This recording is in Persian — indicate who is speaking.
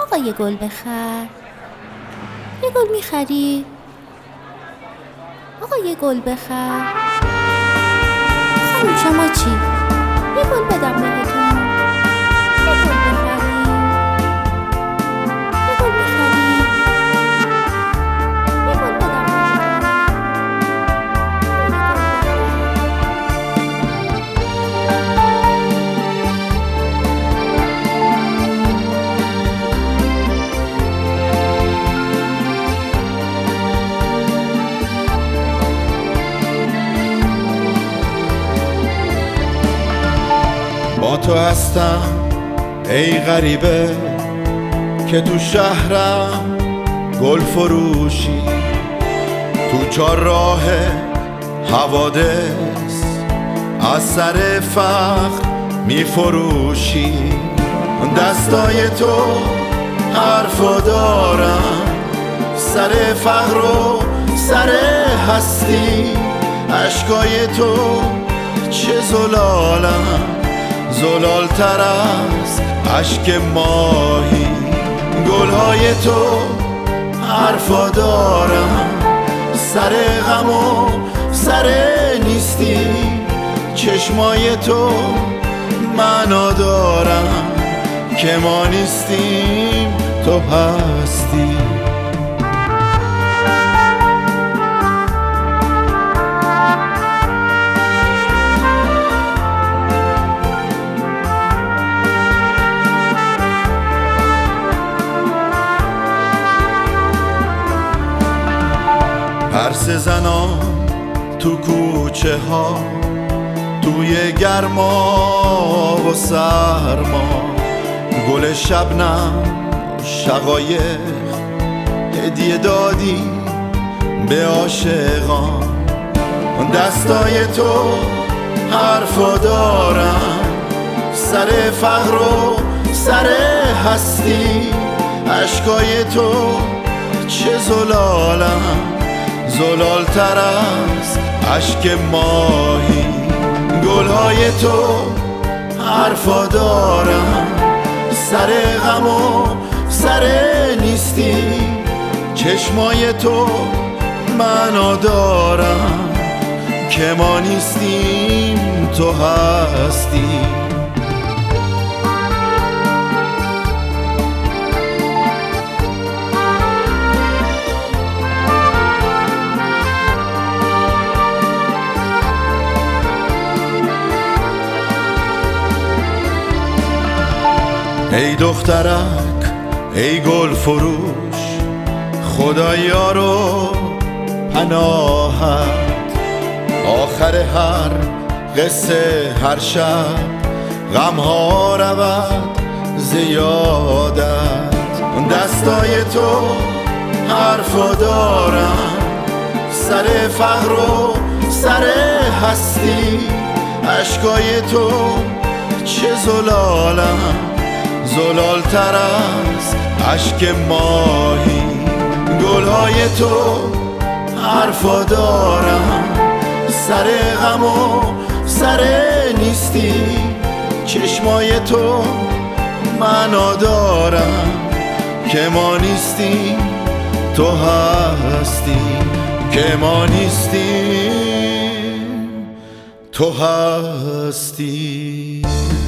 Speaker 1: آقا یه گل بخر. یه گل میخری؟ آقا یه گل بخر. خانم شما چی؟ یه گل بدم بهتون. یه گل بخری؟ یه گل میخری؟ یه گل بدم
Speaker 2: با تو هستم ای غریبه که تو شهرم گل فروشی، تو چهارراه حوادث از سر فخر می فروشی. دستای تو حرفا دارن، سر فخر و سر هستی. اشکای تو چه زلالن، زلالتر از اشک ماهی. گلهای تو حرفا دارن، سر غم و سر نیستی. چشمای تو معنا دارن که ما نیستیم تو هستی. پرسه زنان تو کوچه ها، توی گرما و سرما. گل شبنم شقایق هدیه دادی به عاشقان. دستای تو حرفا دارن، سر فخر و سر هستی. اشکای تو چه زلالن، زلالتر از اشک ماهی. گلهای تو حرفا دارن، سر غم و سر نیستی. چشمای تو معنا دارن که ما نیستیم تو هستی. ای دخترک ای گل فروش، خدایا رو پناهت. آخر هر قصه هر شب غمها رود زیادت. دستای تو حرفا دارن، سر فخر و سر هستی. اشکای تو چه زلالن، زلالتر از اشک ماهی. گلهای تو حرفا دارن، سر غم و سر نیستی. چشمای تو معنا دارن که ما نیستیم تو هستی. که ما نیستیم تو هستی.